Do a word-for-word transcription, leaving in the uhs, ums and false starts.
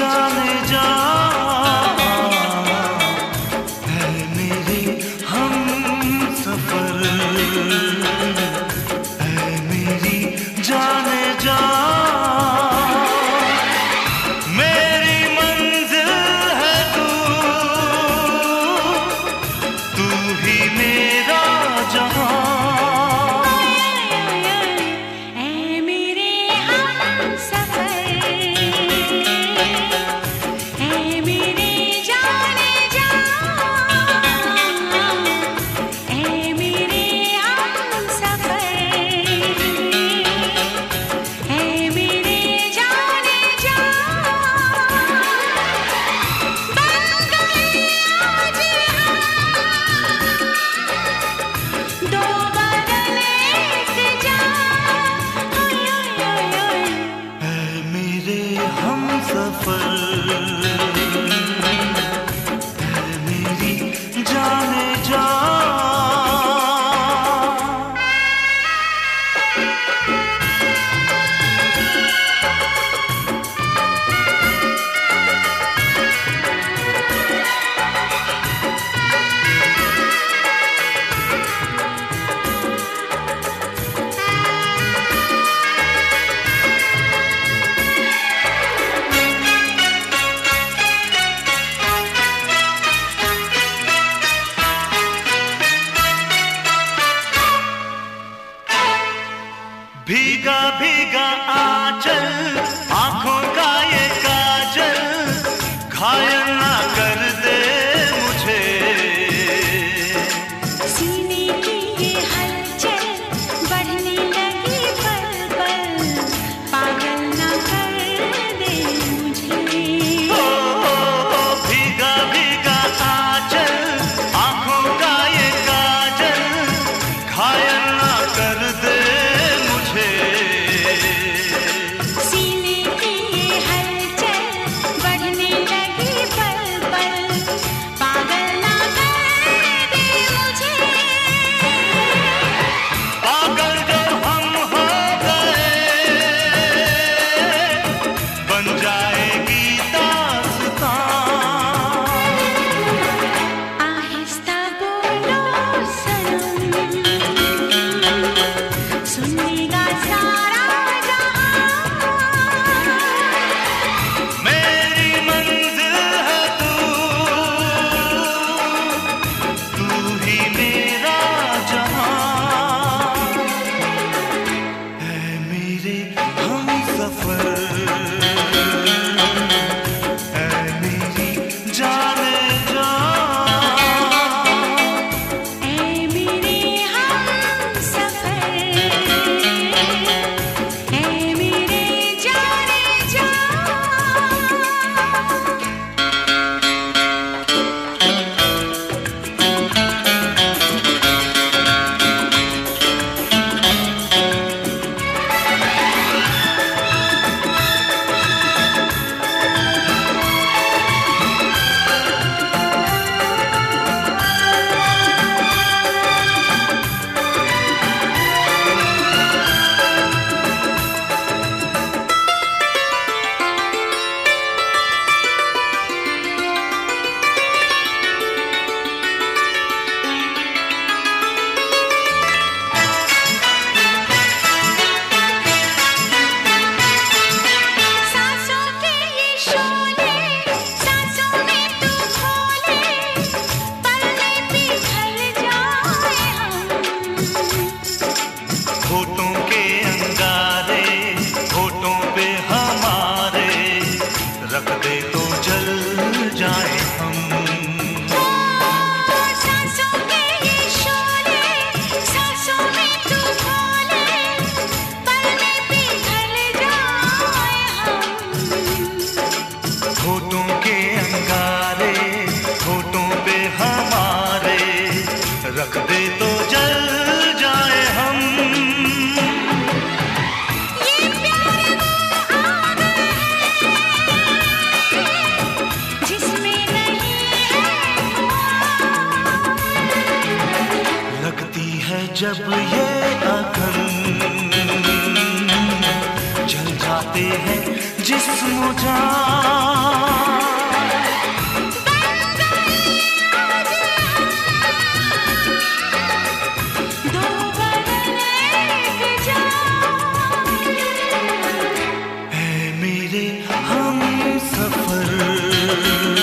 जाने जा है मेरे हम सफर, है मेरी जाने जा मेरी मंजिल है तू, तू ही मेरा जहां। भीगा भीगा आंचल आंखों का ये काजल, घायल ना कर दे मुझे। सीने की ये हलचल बढ़ने लगी पल पल, पागल ना कर दे मुझे। ओ, ओ, ओ भीगा भीगा आंचल आंखों का ये काजल, घायल ना कर दे सीने की ये हलचल बढ़ने लगी पल पल, पागल ना कर दे मुझे। पागल जो हम हो गए बन जाएगी दास्तां। आहिस्ता बोलो सनम, सुनेगा सारा रख दे तो जल जाए हम। ये प्यार वो आग है जिसमें नहीं है धुआं। लगती है जब ये अगन जल जाते हैं जिस्म जान। मेरे हम सफर।